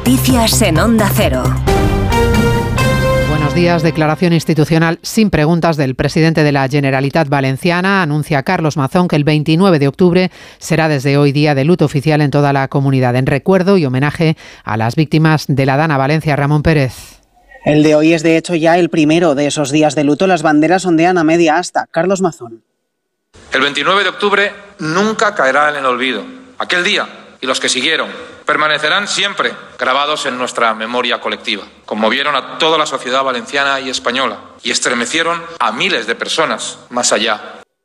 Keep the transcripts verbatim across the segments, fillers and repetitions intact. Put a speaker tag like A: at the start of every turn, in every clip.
A: Noticias en Onda Cero.
B: Buenos días. Declaración institucional sin preguntas del presidente de la Generalitat Valenciana. Anuncia Carlos Mazón que el veintinueve de octubre será desde hoy día de luto oficial en toda la comunidad, en recuerdo y homenaje a las víctimas de la Dana Valencia. Ramón Pérez.
C: El de hoy es de hecho ya el primero de esos días de luto. Las banderas ondean a media asta. Carlos Mazón.
D: El veintinueve de octubre nunca caerá en el olvido. Aquel día y los que siguieron permanecerán siempre grabados en nuestra memoria colectiva. Conmovieron a toda la sociedad valenciana y española y estremecieron a miles de personas más allá.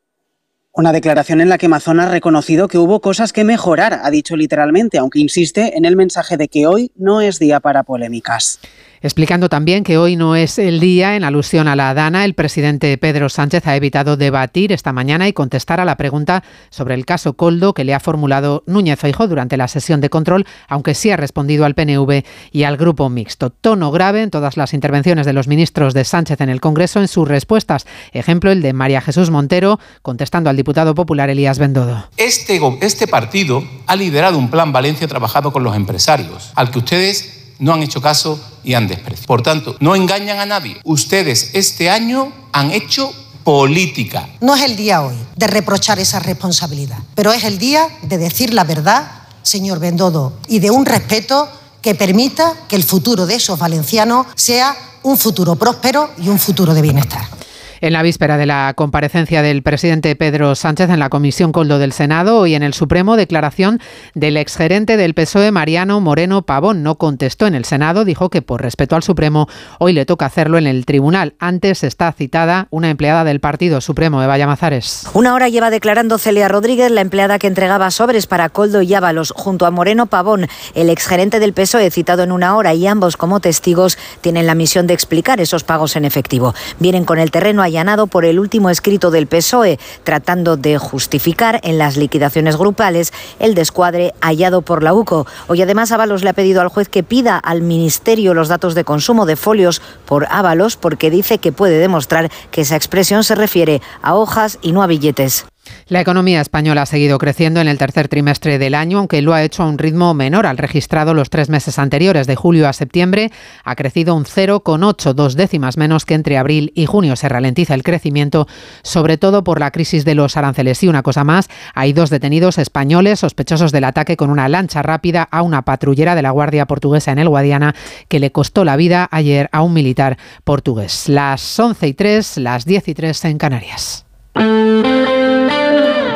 C: Una declaración en la que Mazón ha reconocido que hubo cosas que mejorar, ha dicho literalmente, aunque insiste en el mensaje de que hoy no es día para polémicas.
B: Explicando también que hoy no es el día, en alusión a la Dana, el presidente Pedro Sánchez ha evitado debatir esta mañana y contestar a la pregunta sobre el caso Koldo que le ha formulado Núñez Feijóo durante la sesión de control, aunque sí ha respondido al P N V y al Grupo Mixto. Tono grave en todas las intervenciones de los ministros de Sánchez en el Congreso en sus respuestas. Ejemplo, el de María Jesús Montero, contestando al diputado popular Elías Bendodo.
E: Este, este partido ha liderado un plan Valencia trabajado con los empresarios, al que ustedes no han hecho caso y han despreciado. Por tanto, no engañan a nadie. Ustedes este año han hecho política.
F: No es el día hoy de reprochar esa responsabilidad, pero es el día de decir la verdad, señor Bendodo, y de un respeto que permita que el futuro de esos valencianos sea un futuro próspero y un futuro de bienestar.
B: En la víspera de la comparecencia del presidente Pedro Sánchez en la Comisión Koldo del Senado, hoy en el Supremo, declaración del exgerente del P S O E, Mariano Moreno Pavón. No contestó en el Senado, dijo que por respeto al Supremo hoy le toca hacerlo en el tribunal. Antes está citada una empleada del Partido Supremo, Eva Llamazares.
G: Una hora lleva declarando Celia Rodríguez, la empleada que entregaba sobres para Koldo y Ábalos, junto a Moreno Pavón, el exgerente del P S O E, citado en una hora, y ambos como testigos tienen la misión de explicar esos pagos en efectivo. Vienen con el terreno allanado por el último escrito del P S O E, tratando de justificar en las liquidaciones grupales el descuadre hallado por la U C O. Hoy además Ábalos le ha pedido al juez que pida al Ministerio los datos de consumo de folios por Ábalos, porque dice que puede demostrar que esa expresión se refiere a hojas y no a billetes.
B: La economía española ha seguido creciendo en el tercer trimestre del año, aunque lo ha hecho a un ritmo menor al registrado los tres meses anteriores. De julio a septiembre ha crecido un cero coma ocho, dos décimas menos que entre abril y junio. Se ralentiza el crecimiento, sobre todo por la crisis de los aranceles. Y una cosa más, hay dos detenidos españoles sospechosos del ataque con una lancha rápida a una patrullera de la Guardia Portuguesa en el Guadiana, que le costó la vida ayer a un militar portugués. Las once y tres, las diez y tres en Canarias.